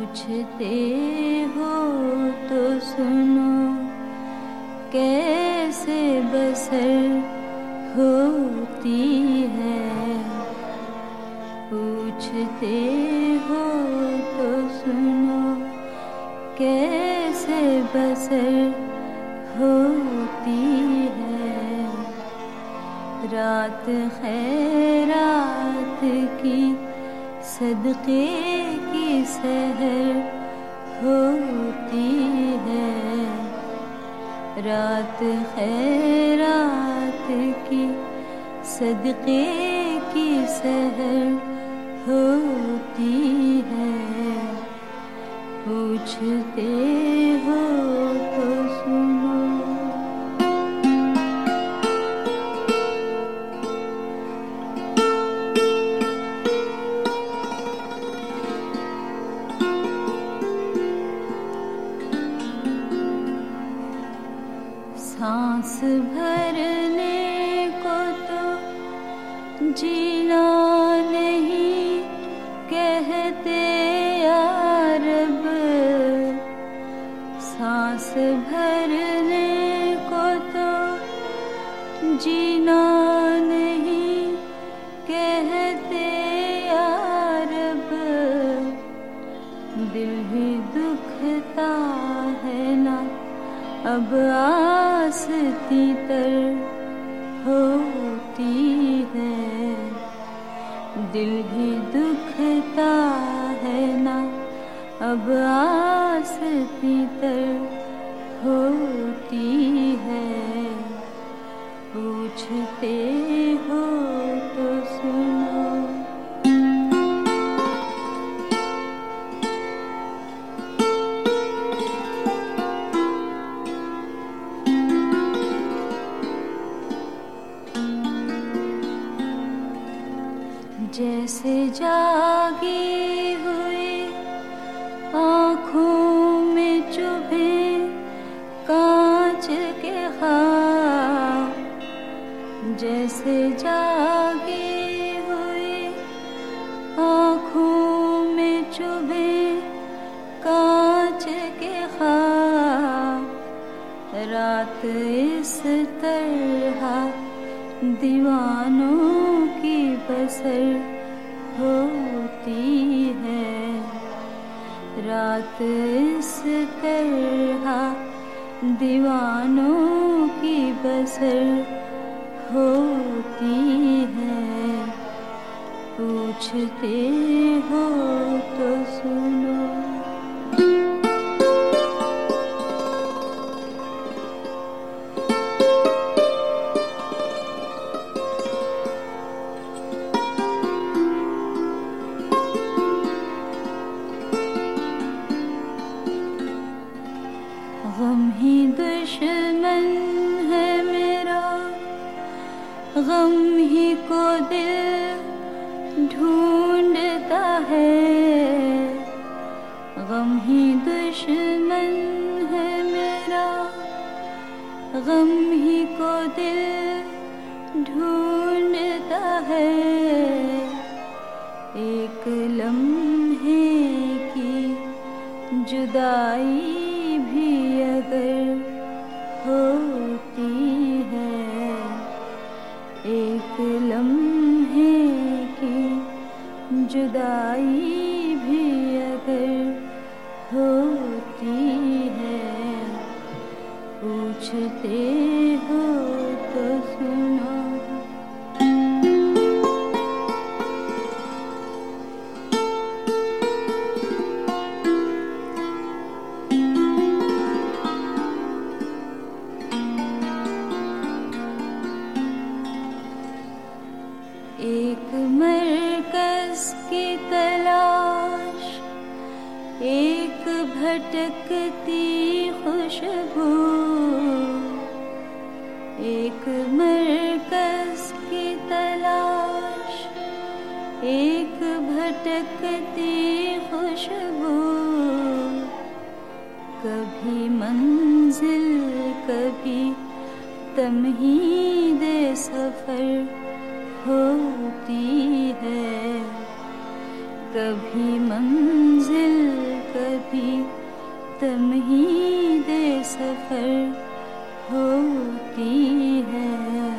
पूछते हो तो सुनो, कैसे बसर होती है। पूछते हो तो सुनो, कैसे बसर होती है। रात खैरात की सदक़े की सहर होती है। रात खैरात की सदक़े की सहर होती है। पूछते हो तो सुनो। सांस भरने को तो जीना नहीं कहते यार अब। सांस भरने को तो जीना नहीं कहते यार अब। दिल भी दुखता है ना अब, आस तीतर होती है। दिल भी दुखता है ना अब, आस तीतर होती है। पूछते हो तो सुनो। जैसे जागी हुई आँखों में चुभे कांच के ख्वाब। जैसे जागी हुई आँखों में चुभे कांच के ख्वाब। रात इस तरह दीवानों की बसर होती है। रात इस तरह दीवानों की बसर होती है। पूछते हो तो सुनो। गम ही दुश्मन है मेरा, गम ही को दिल ढूंढता है। गम ही दुश्मन है मेरा, गम ही को दिल ढूंढता है। एक लम्हे की जुदाई भी अगर होती है। एक लम्हे की जुदाई भी अगर होती है। पूछते हो तो सुनो। एक मरकज़ की तलाश, एक भटकती खुशबू। एक मरकज़ की तलाश, एक भटकती खुशबू। कभी मंजिल कभी तमहीदे सफ़र होती है। कभी मंजिल कभी तमहीदे सफर होती है।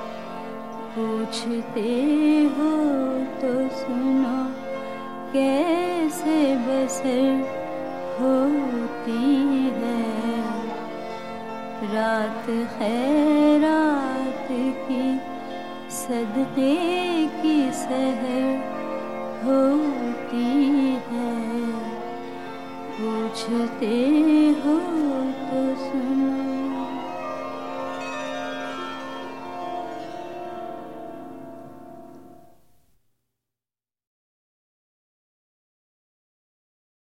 पूछते हो तो सुनो कैसे बसर होती है। रात खैरात की सदक़े की सहर होती है। पूछते हो